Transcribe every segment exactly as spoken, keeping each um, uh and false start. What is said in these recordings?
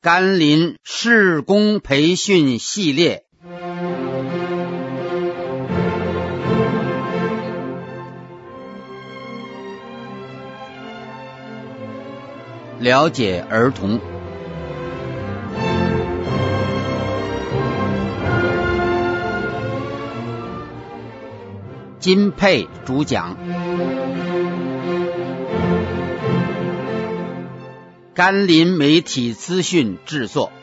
甘霖事工培训系列。了解儿童。金佩主讲，甘霖媒体资讯制作。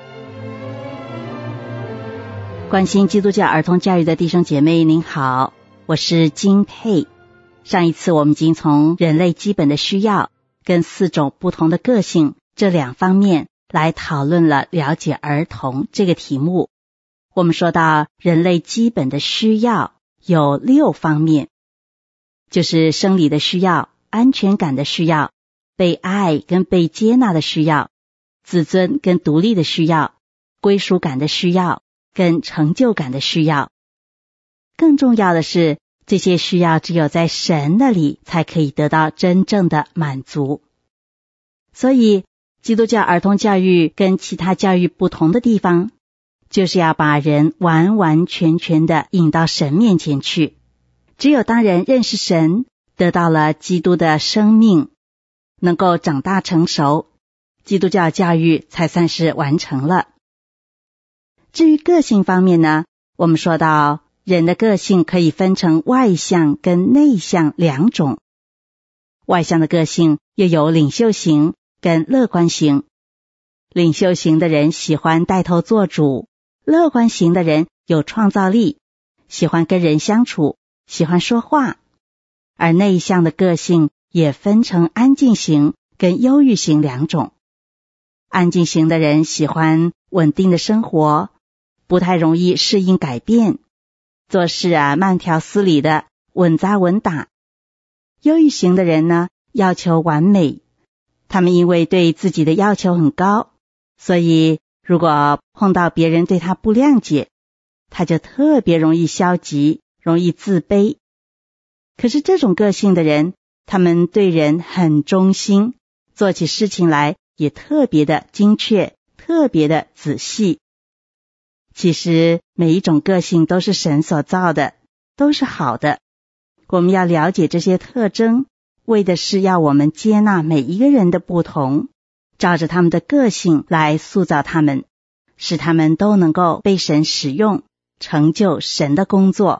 关心基督教儿童教育的弟兄姐妹您好，我是金佩。上一次我们已经从人类基本的需要跟四种不同的个性这两方面来讨论了了解儿童这个题目。我们说到人类基本的需要有六方面，就是生理的需要、安全感的需要、被爱跟被接纳的需要、自尊跟独立的需要、归属感的需要跟成就感的需要。更重要的是，这些需要只有在神那里才可以得到真正的满足。所以基督教儿童教育跟其他教育不同的地方，就是要把人完完全全的引到神面前去。只有当人认识神，得到了基督的生命，能够长大成熟，基督教教育才算是完成了。至于个性方面呢，我们说到人的个性可以分成外向跟内向两种。外向的个性又有领袖型跟乐观型。领袖型的人喜欢带头做主，乐观型的人有创造力，喜欢跟人相处，喜欢说话。而内向的个性也分成安静型跟忧郁型两种。安静型的人喜欢稳定的生活，不太容易适应改变，做事啊慢条斯理的，稳扎稳打。忧郁型的人呢，要求完美，他们因为对自己的要求很高，所以如果碰到别人对他不谅解，他就特别容易消极，容易自卑。可是这种个性的人，他们对人很忠心，做起事情来也特别的精确，特别的仔细。其实每一种个性都是神所造的，都是好的。我们要了解这些特征，为的是要我们接纳每一个人的不同，照着他们的个性来塑造他们，使他们都能够被神使用，成就神的工作。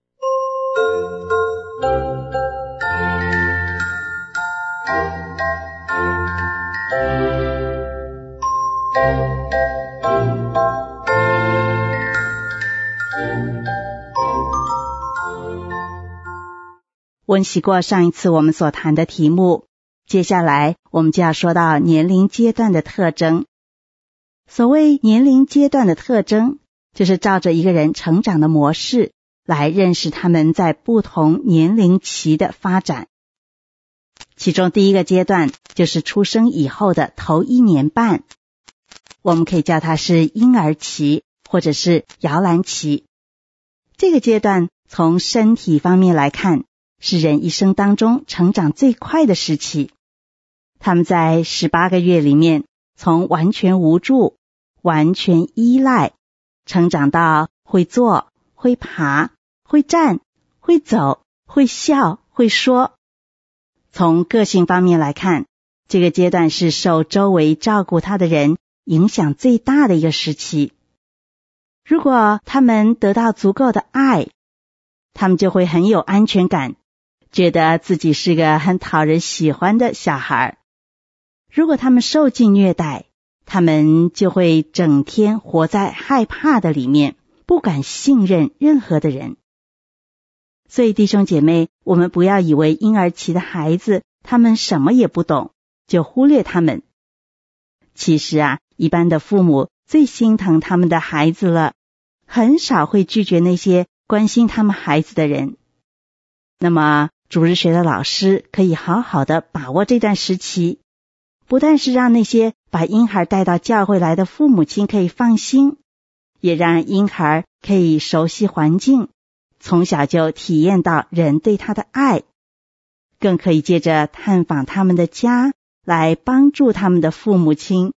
温习过上一次我们所谈的题目，接下来我们就要说到年龄阶段的特征。所谓年龄阶段的特征，就是照着一个人成长的模式来认识他们在不同年龄期的发展。其中第一个阶段就是出生以后的头一年半，我们可以叫它是婴儿期或者是摇篮期。这个阶段从身体方面来看，是人一生当中成长最快的时期。他们在十八个月里面，从完全无助、完全依赖，成长到会坐、会爬、会站、会走、会笑、会说。从个性方面来看，这个阶段是受周围照顾他的人影响最大的一个时期。如果他们得到足够的爱，他们就会很有安全感，觉得自己是个很讨人喜欢的小孩。如果他们受尽虐待，他们就会整天活在害怕的里面，不敢信任任何的人。所以弟兄姐妹，我们不要以为婴儿期的孩子他们什么也不懂，就忽略他们。其实啊，一般的父母最心疼他们的孩子了，很少会拒绝那些关心他们孩子的人。那么主日学的老师可以好好的把握这段时期，不但是让那些把婴孩带到教会来的父母亲可以放心，也让婴孩可以熟悉环境，从小就体验到人对他的爱，更可以借着探访他们的家来帮助他们的父母亲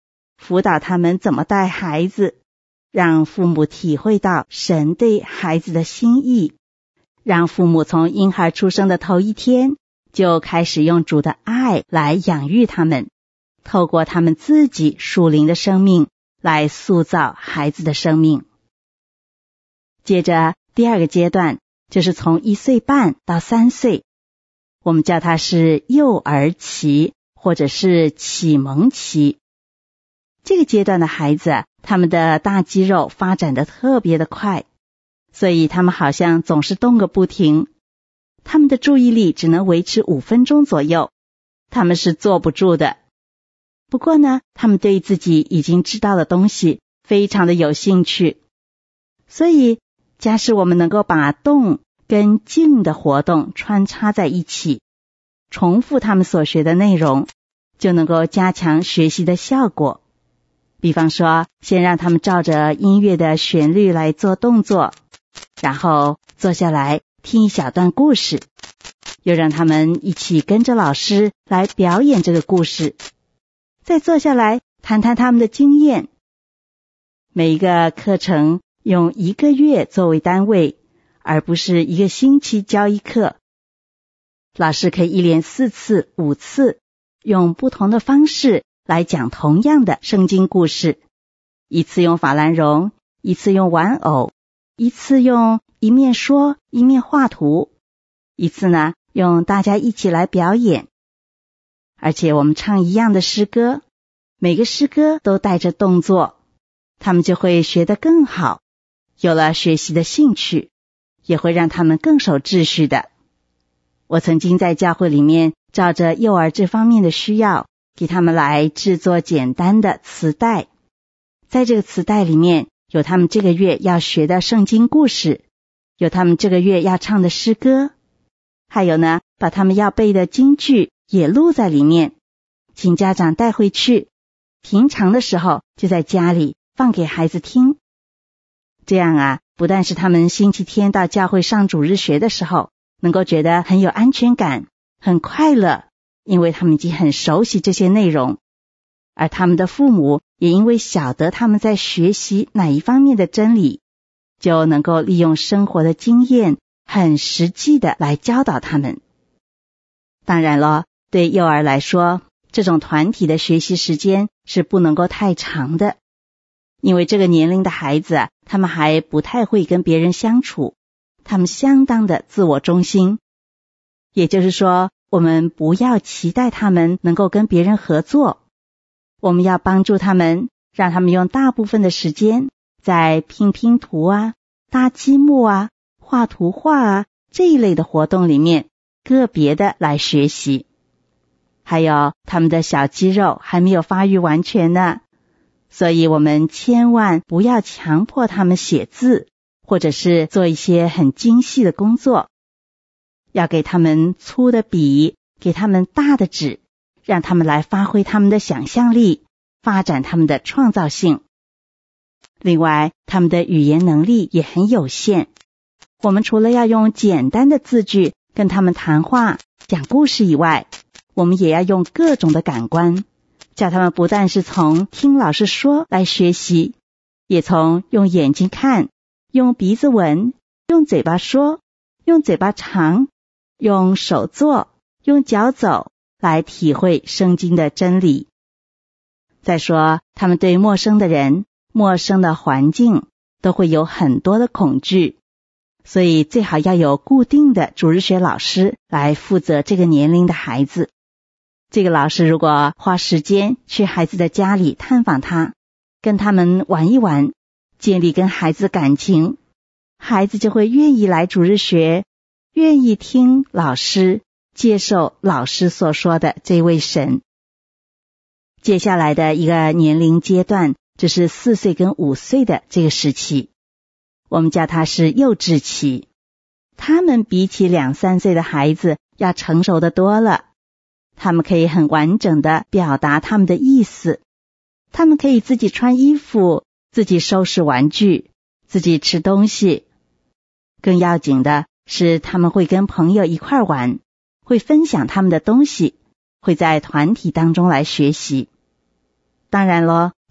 辅导他们怎么带孩子，让父母体会到神对孩子的心意，让父母从婴孩出生的头一天就开始用主的爱来养育他们，透过他们自己属灵的生命来塑造孩子的生命。接着第二个阶段就是从一岁半到三岁，我们叫它是幼儿期或者是启蒙期。这个阶段的孩子，他们的大肌肉发展得特别的快，所以他们好像总是动个不停，他们的注意力只能维持五分钟左右，他们是坐不住的。不过呢，他们对自己已经知道的东西非常的有兴趣，所以假使我们能够把动跟静的活动穿插在一起，重复他们所学的内容，就能够加强学习的效果。比方说，先让他们照着音乐的旋律来做动作，然后坐下来听一小段故事，又让他们一起跟着老师来表演这个故事，再坐下来谈谈他们的经验。每一个课程用一个月作为单位，而不是一个星期教一课。老师可以一连四次、五次，用不同的方式来讲同样的圣经故事，一次用法兰绒，一次用玩偶，一次用一面说一面画图，一次呢用大家一起来表演。而且我们唱一样的诗歌，每个诗歌都带着动作，他们就会学得更好，有了学习的兴趣，也会让他们更守秩序的。我曾经在教会里面照着幼儿这方面的需要，给他们来制作简单的磁带，在这个磁带里面有他们这个月要学的圣经故事，有他们这个月要唱的诗歌，还有呢，把他们要背的金句也录在里面，请家长带回去，平常的时候就在家里放给孩子听。这样啊，不但是他们星期天到教会上主日学的时候能够觉得很有安全感，很快乐，因为他们已经很熟悉这些内容，而他们的父母也因为晓得他们在学习哪一方面的真理，就能够利用生活的经验很实际的来教导他们。当然了，对幼儿来说，这种团体的学习时间是不能够太长的，因为这个年龄的孩子，他们还不太会跟别人相处，他们相当的自我中心。也就是说，我们不要期待他们能够跟别人合作，我们要帮助他们，让他们用大部分的时间在拼拼图啊、搭积木啊、画图画啊这一类的活动里面个别的来学习。还有他们的小肌肉还没有发育完全呢，所以我们千万不要强迫他们写字，或者是做一些很精细的工作，要给他们粗的笔，给他们大的纸，让他们来发挥他们的想象力，发展他们的创造性。另外，他们的语言能力也很有限，我们除了要用简单的字句跟他们谈话、讲故事以外，我们也要用各种的感官，叫他们不但是从听老师说来学习，也从用眼睛看、用鼻子闻、用嘴巴说、用嘴巴尝、用手做、用脚走来体会圣经的真理。再说，他们对陌生的人、陌生的环境都会有很多的恐惧，所以最好要有固定的主日学老师来负责这个年龄的孩子。这个老师如果花时间去孩子的家里探访他，跟他们玩一玩，建立跟孩子感情，孩子就会愿意来主日学，愿意听老师，接受老师所说的这位神。接下来的一个年龄阶段，就是四岁跟五岁的这个时期，我们叫它是幼稚期。他们比起两三岁的孩子要成熟的多了，他们可以很完整的表达他们的意思，他们可以自己穿衣服，自己收拾玩具，自己吃东西。更要紧的是，他们会跟朋友一块玩，会分享他们的东西，会在团体当中来学习。当然咯，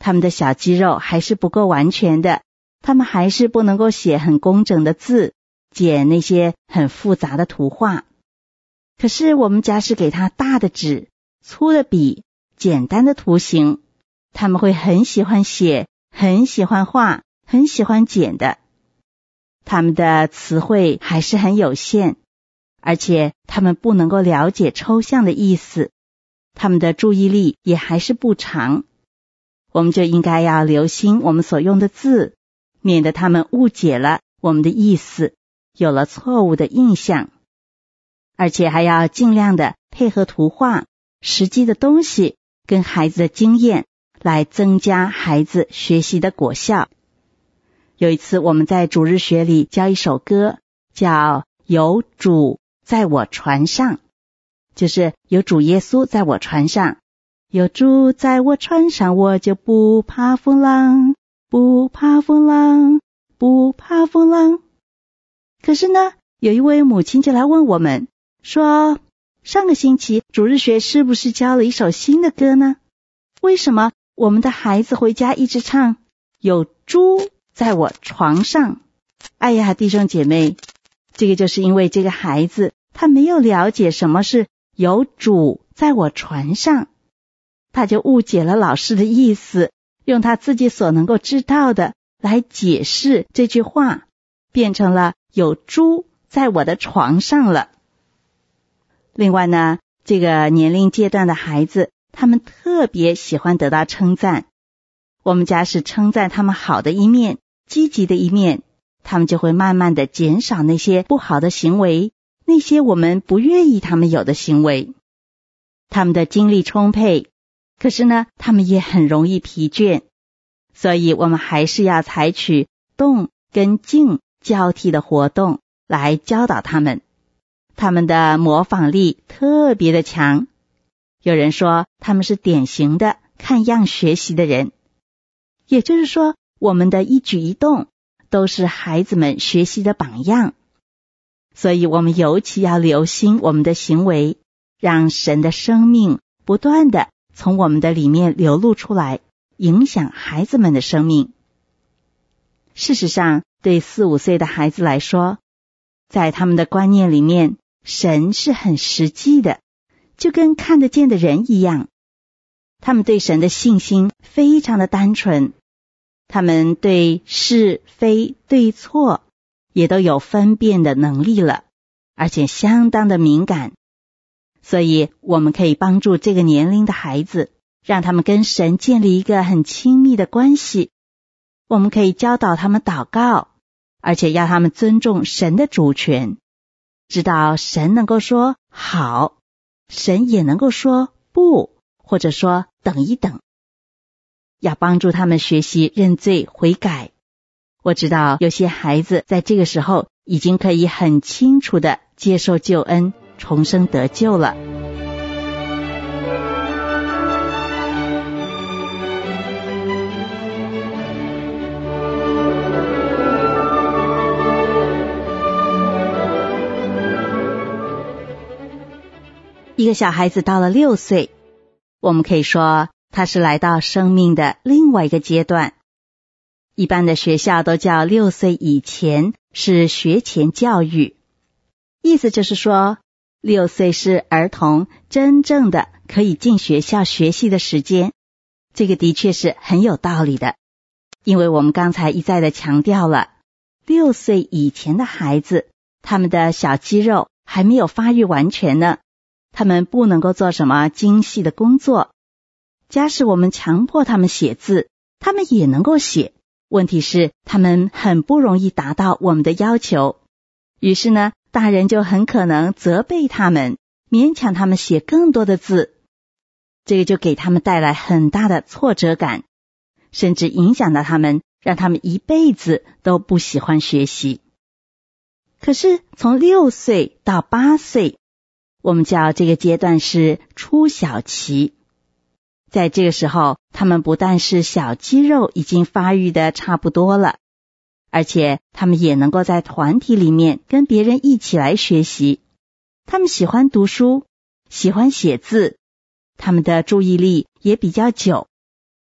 他们的小肌肉还是不够完全的，他们还是不能够写很工整的字，剪那些很复杂的图画。可是我们假使给他大的纸、粗的笔、简单的图形，他们会很喜欢写，很喜欢画，很喜欢剪的。他们的词汇还是很有限，而且他们不能够了解抽象的意思，他们的注意力也还是不长。我们就应该要留心我们所用的字，免得他们误解了我们的意思，有了错误的印象。而且还要尽量的配合图画、实际的东西跟孩子的经验，来增加孩子学习的果效。有一次我们在主日学里教一首歌，叫有主在我船上，就是有主耶稣在我船上，有主在我船上，我就不怕风浪，不怕风浪，不怕风浪。可是呢，有一位母亲就来问我们说，上个星期主日学是不是教了一首新的歌呢？为什么我们的孩子回家一直唱有猪在我床上？哎呀，弟兄姐妹，这个就是因为这个孩子他没有了解什么是有主在我船上，他就误解了老师的意思，用他自己所能够知道的来解释这句话，变成了有猪在我的床上了。另外呢，这个年龄阶段的孩子，他们特别喜欢得到称赞。我们假使称赞他们好的一面、积极的一面，他们就会慢慢的减少那些不好的行为，那些我们不愿意他们有的行为。他们的精力充沛，可是呢，他们也很容易疲倦。所以我们还是要采取动跟静交替的活动来教导他们。他们的模仿力特别的强，有人说他们是典型的看样学习的人，也就是说我们的一举一动都是孩子们学习的榜样。所以我们尤其要留心我们的行为，让神的生命不断的从我们的里面流露出来，影响孩子们的生命。事实上，对四五岁的孩子来说，在他们的观念里面，神是很实际的，就跟看得见的人一样。他们对神的信心非常的单纯，他们对是非对错也都有分辨的能力了，而且相当的敏感。所以我们可以帮助这个年龄的孩子，让他们跟神建立一个很亲密的关系。我们可以教导他们祷告，而且要他们尊重神的主权，知道神能够说好，神也能够说不，或者说等一等。要帮助他们学习认罪悔改。我知道有些孩子在这个时候已经可以很清楚地接受救恩，重生得救了。一个小孩子到了六岁，我们可以说他是来到生命的另外一个阶段。一般的学校都叫六岁以前是学前教育，意思就是说六岁是儿童真正的可以进学校学习的时间。这个的确是很有道理的，因为我们刚才一再的强调了，六岁以前的孩子，他们的小肌肉还没有发育完全呢，他们不能够做什么精细的工作。假使我们强迫他们写字，他们也能够写，问题是他们很不容易达到我们的要求。于是呢，大人就很可能责备他们，勉强他们写更多的字，这个就给他们带来很大的挫折感，甚至影响到他们，让他们一辈子都不喜欢学习。可是从六岁到八岁，我们叫这个阶段是初小期。在这个时候，他们不但是小肌肉已经发育的差不多了，而且他们也能够在团体里面跟别人一起来学习。他们喜欢读书，喜欢写字，他们的注意力也比较久。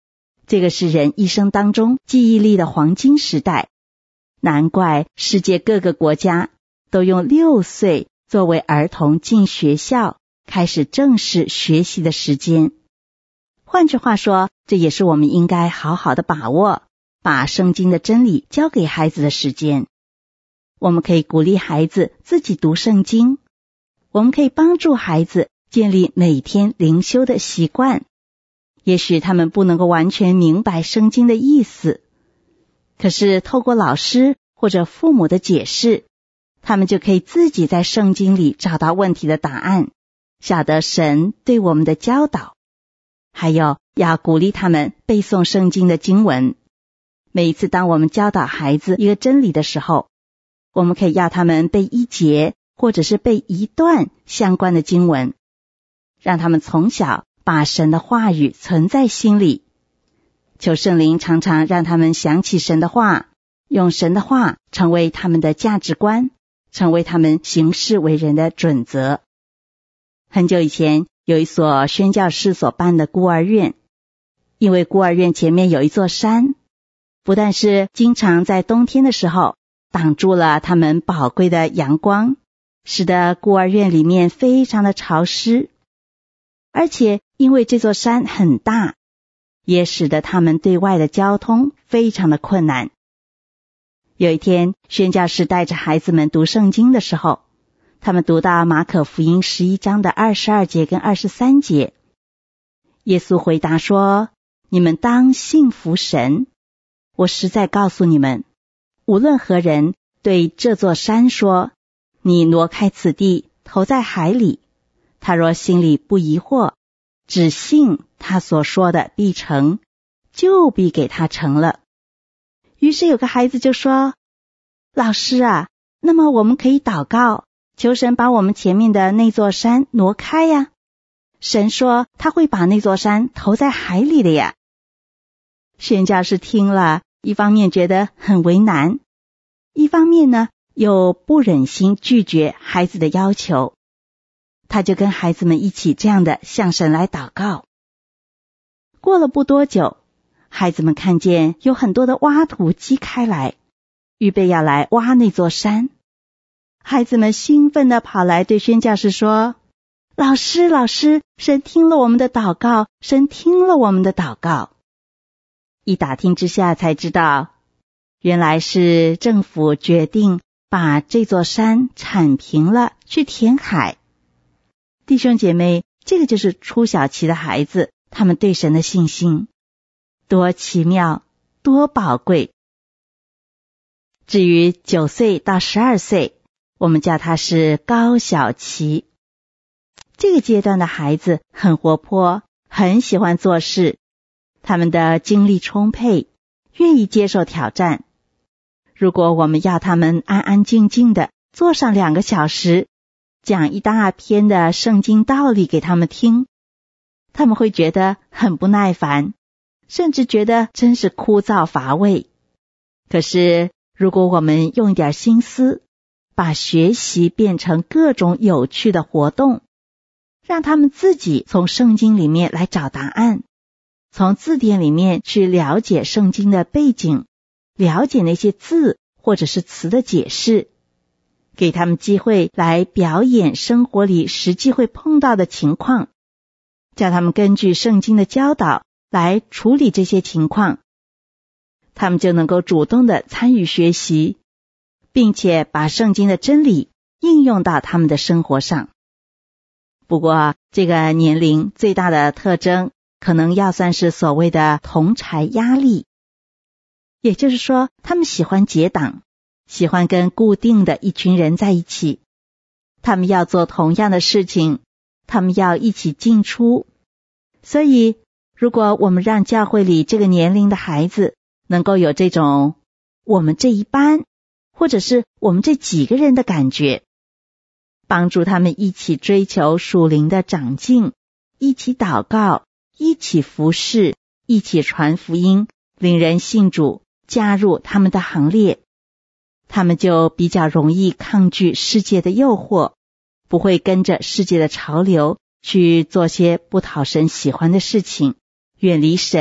这个是人一生当中记忆力的黄金时代，难怪世界各个国家都用六岁作为儿童进学校开始正式学习的时间。换句话说，这也是我们应该好好的把握，把圣经的真理教给孩子的时间。我们可以鼓励孩子自己读圣经，我们可以帮助孩子建立每天灵修的习惯。也许他们不能够完全明白圣经的意思，可是透过老师或者父母的解释，他们就可以自己在圣经里找到问题的答案，晓得神对我们的教导。还有要鼓励他们背诵圣经的经文。每一次当我们教导孩子一个真理的时候，我们可以要他们背一节或者是背一段相关的经文，让他们从小把神的话语存在心里。求圣灵常常让他们想起神的话，用神的话成为他们的价值观，成为他们行事为人的准则。很久以前，有一所宣教士所办的孤儿院，因为孤儿院前面有一座山，不但是经常在冬天的时候挡住了他们宝贵的阳光，使得孤儿院里面非常的潮湿，而且因为这座山很大，也使得他们对外的交通非常的困难。有一天，宣教士带着孩子们读圣经的时候，他们读到马可福音十一章的二十二节跟二十三节，耶稣回答说：你们当信服神，我实在告诉你们，无论何人对这座山说，你挪开此地，投在海里，他若心里不疑惑，只信他所说的必成，就必给他成了。于是有个孩子就说：老师啊，那么我们可以祷告，求神把我们前面的那座山挪开呀。神说他会把那座山投在海里的呀。宣教士听了，一方面觉得很为难，一方面呢又不忍心拒绝孩子的要求，他就跟孩子们一起这样的向神来祷告。过了不多久，孩子们看见有很多的挖土机开来，预备要来挖那座山。孩子们兴奋地跑来对宣教士说：老师老师，神听了我们的祷告，神听了我们的祷告。一打听之下才知道，原来是政府决定把这座山铲平了，去填海。弟兄姐妹，这个就是初小期的孩子，他们对神的信心多奇妙，多宝贵。至于九岁到十二岁，我们叫他是高小期。这个阶段的孩子很活泼，很喜欢做事，他们的精力充沛，愿意接受挑战。如果我们要他们安安静静的坐上两个小时，讲一大篇的圣经道理给他们听，他们会觉得很不耐烦，甚至觉得真是枯燥乏味。可是如果我们用一点心思，把学习变成各种有趣的活动，让他们自己从圣经里面来找答案，从字典里面去了解圣经的背景，了解那些字或者是词的解释，给他们机会来表演生活里实际会碰到的情况，叫他们根据圣经的教导来处理这些情况，他们就能够主动的参与学习，并且把圣经的真理应用到他们的生活上。不过这个年龄最大的特征可能要算是所谓的同侪压力，也就是说他们喜欢结党，喜欢跟固定的一群人在一起，他们要做同样的事情，他们要一起进出。所以如果我们让教会里这个年龄的孩子能够有这种我们这一班或者是我们这几个人的感觉，帮助他们一起追求属灵的长进，一起祷告，一起服侍，一起传福音，领人信主，加入他们的行列，他们就比较容易抗拒世界的诱惑，不会跟着世界的潮流去做些不讨神喜欢的事情，远离神，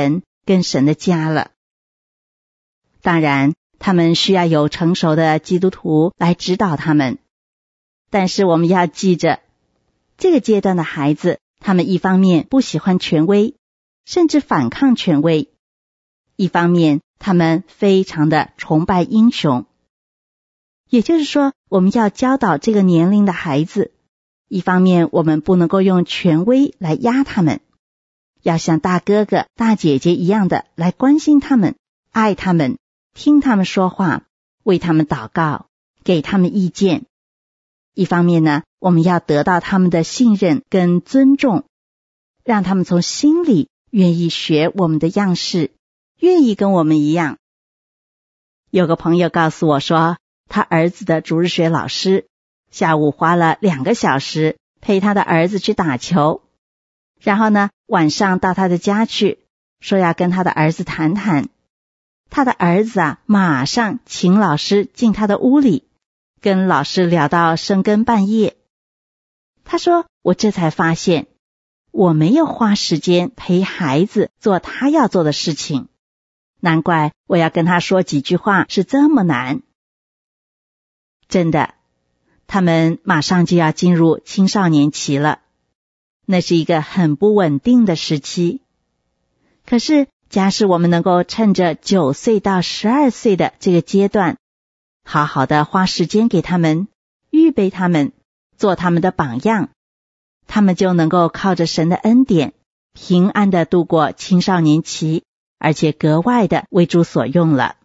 跟神的家了。当然，他们需要有成熟的基督徒来指导他们，但是我们要记着，这个阶段的孩子，他们一方面不喜欢权威，甚至反抗权威，一方面他们非常的崇拜英雄。也就是说，我们要教导这个年龄的孩子，一方面我们不能够用权威来压他们，要像大哥哥大姐姐一样的来关心他们，爱他们，听他们说话，为他们祷告，给他们意见。一方面呢，我们要得到他们的信任跟尊重，让他们从心里愿意学我们的样式，愿意跟我们一样。有个朋友告诉我说，他儿子的主日学老师下午花了两个小时陪他的儿子去打球，然后呢，晚上到他的家去，说要跟他的儿子谈谈。他的儿子啊，马上请老师进他的屋里，跟老师聊到深更半夜。他说，我这才发现，我没有花时间陪孩子做他要做的事情，难怪我要跟他说几句话是这么难。真的，他们马上就要进入青少年期了，那是一个很不稳定的时期。可是假使我们能够趁着九岁到十二岁的这个阶段，好好的花时间给他们，预备他们，做他们的榜样，他们就能够靠着神的恩典，平安的度过青少年期，而且格外的为主所用了。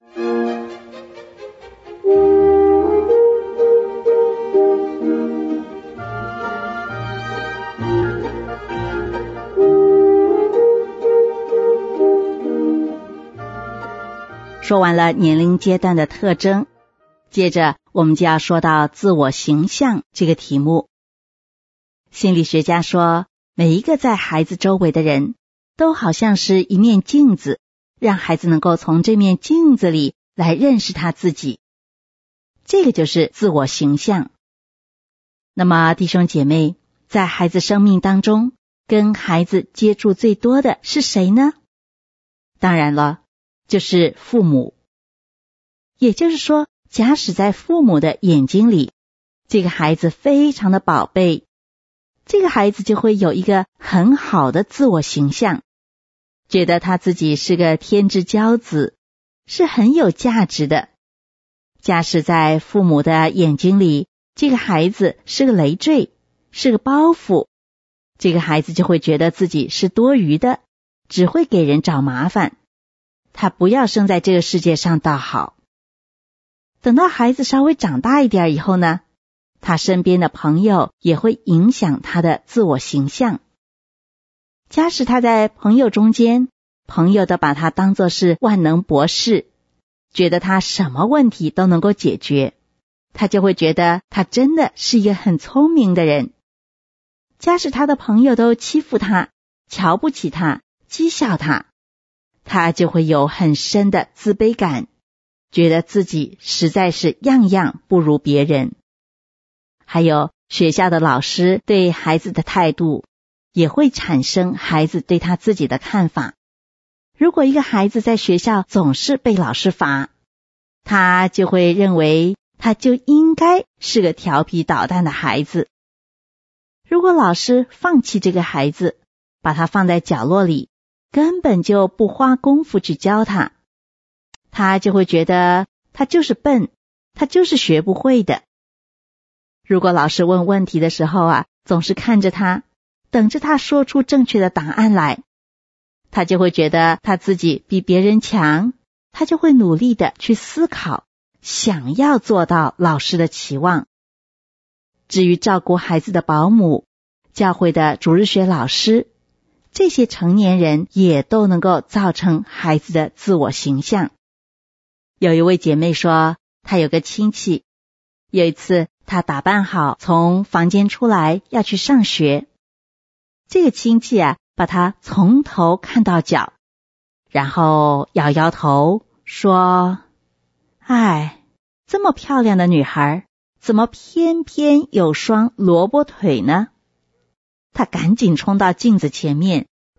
说完了年龄阶段的特征，接着我们就要说到自我形象这个题目。心理学家说，每一个在孩子周围的人都好像是一面镜子，让孩子能够从这面镜子里来认识他自己，这个就是自我形象。那么弟兄姐妹，在孩子生命当中，跟孩子接触最多的是谁呢？当然了，就是父母。也就是说，假使在父母的眼睛里，这个孩子非常的宝贝，这个孩子就会有一个很好的自我形象，觉得他自己是个天之骄子，是很有价值的。假使在父母的眼睛里，这个孩子是个累赘，是个包袱，这个孩子就会觉得自己是多余的，只会给人找麻烦，他不要生在这个世界上倒好。等到孩子稍微长大一点以后呢，他身边的朋友也会影响他的自我形象。假使他在朋友中间，朋友都把他当作是万能博士，觉得他什么问题都能够解决，他就会觉得他真的是一个很聪明的人。假使他的朋友都欺负他，瞧不起他，讥笑他，他就会有很深的自卑感，觉得自己实在是样样不如别人。还有学校的老师对孩子的态度，也会产生孩子对他自己的看法。如果一个孩子在学校总是被老师罚，他就会认为他就应该是个调皮捣蛋的孩子。如果老师放弃这个孩子，把他放在角落里，根本就不花功夫去教他，他就会觉得他就是笨，他就是学不会的。如果老师问问题的时候啊，总是看着他，等着他说出正确的答案来，他就会觉得他自己比别人强，他就会努力的去思考，想要做到老师的期望。至于照顾孩子的保姆、教会的主日学老师，这些成年人也都能够造成孩子的自我形象。有一位姐妹说，她有个亲戚，有一次她打扮好从房间出来要去上学，这个亲戚啊，把她从头看到脚，然后摇摇头说，哎，这么漂亮的女孩，怎么偏偏有双萝卜腿呢？她赶紧冲到镜子前面，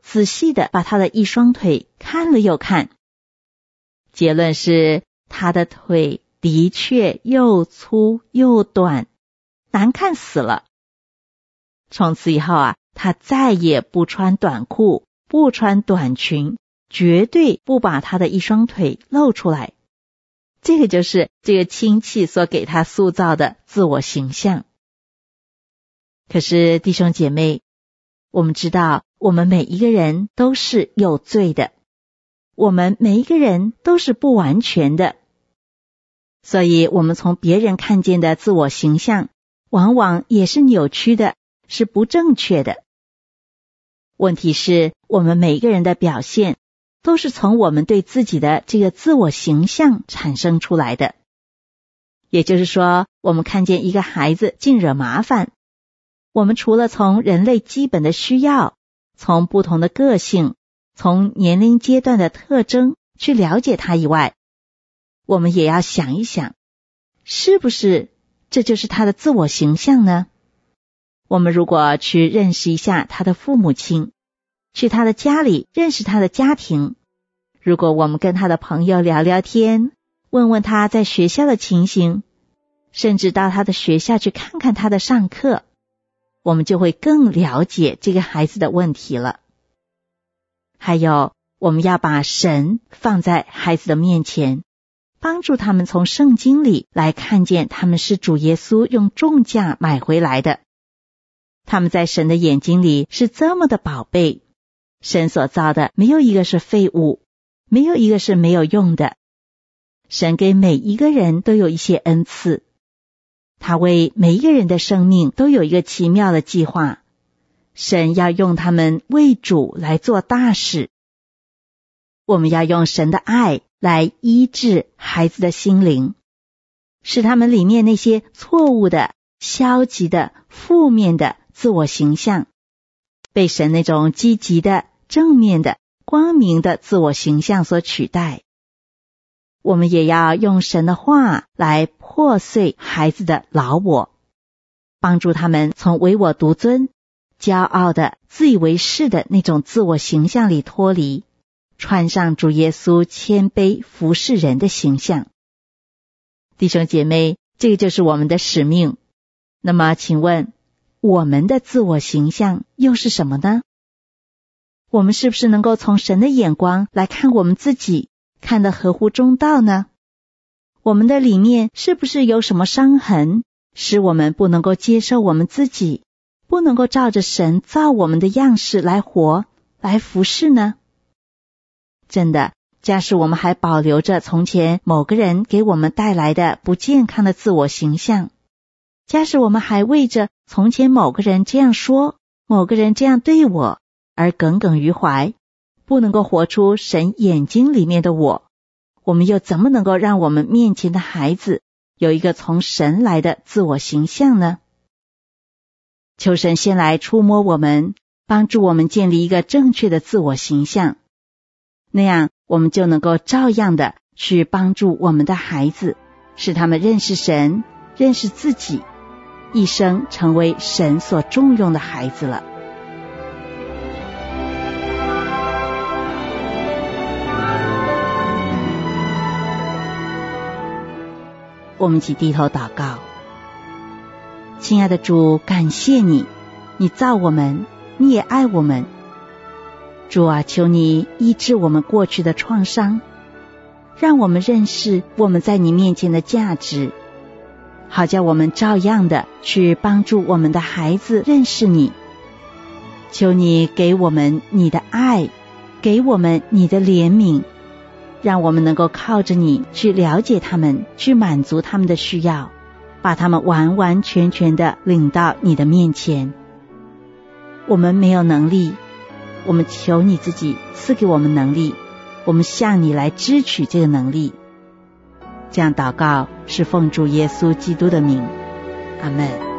仔细地把他的一双腿看了又看，结论是他的腿的确又粗又短，难看死了。从此以后啊，他再也不穿短裤，不穿短裙，绝对不把他的一双腿露出来。这个就是这个亲戚所给他塑造的自我形象。可是弟兄姐妹，我们知道我们每一个人都是有罪的，我们每一个人都是不完全的，所以我们从别人看见的自我形象往往也是扭曲的，是不正确的。问题是我们每一个人的表现都是从我们对自己的这个自我形象产生出来的。也就是说，我们看见一个孩子净惹麻烦，我们除了从人类基本的需要，从不同的个性，从年龄阶段的特征去了解他以外，我们也要想一想，是不是这就是他的自我形象呢？我们如果去认识一下他的父母亲，去他的家里认识他的家庭，如果我们跟他的朋友聊聊天，问问他在学校的情形，甚至到他的学校去看看他的上课，我们就会更了解这个孩子的问题了。还有，我们要把神放在孩子的面前，帮助他们从圣经里来看见他们是主耶稣用重价买回来的，他们在神的眼睛里是这么的宝贝，神所造的没有一个是废物，没有一个是没有用的。神给每一个人都有一些恩赐，他为每一个人的生命都有一个奇妙的计划，神要用他们为主来做大事。我们要用神的爱来医治孩子的心灵，使他们里面那些错误的、消极的、负面的自我形象被神那种积极的、正面的、光明的自我形象所取代。我们也要用神的话来破碎孩子的老我，帮助他们从唯我独尊、骄傲的、自以为是的那种自我形象里脱离，穿上主耶稣谦卑服侍人的形象。弟兄姐妹，这个就是我们的使命。那么请问，我们的自我形象又是什么呢？我们是不是能够从神的眼光来看我们自己，看得合乎中道呢？我们的里面是不是有什么伤痕，使我们不能够接受我们自己，不能够照着神造我们的样式来活，来服侍呢？真的，假使我们还保留着从前某个人给我们带来的不健康的自我形象，假使我们还为着从前某个人这样说，某个人这样对我而耿耿于怀，不能够活出神眼睛里面的我，我们又怎么能够让我们面前的孩子有一个从神来的自我形象呢？求神先来触摸我们，帮助我们建立一个正确的自我形象，那样我们就能够照样的去帮助我们的孩子，使他们认识神，认识自己，一生成为神所重用的孩子了。我们一起低头祷告。亲爱的主，感谢你，你造我们，你也爱我们。主啊，求你医治我们过去的创伤，让我们认识我们在你面前的价值，好叫我们照样的去帮助我们的孩子认识你。求你给我们你的爱，给我们你的怜悯，让我们能够靠着你去了解他们，去满足他们的需要，把他们完完全全的领到你的面前。我们没有能力，我们求你自己赐给我们能力，我们向你来支取这个能力。这样祷告是奉主耶稣基督的名，阿们。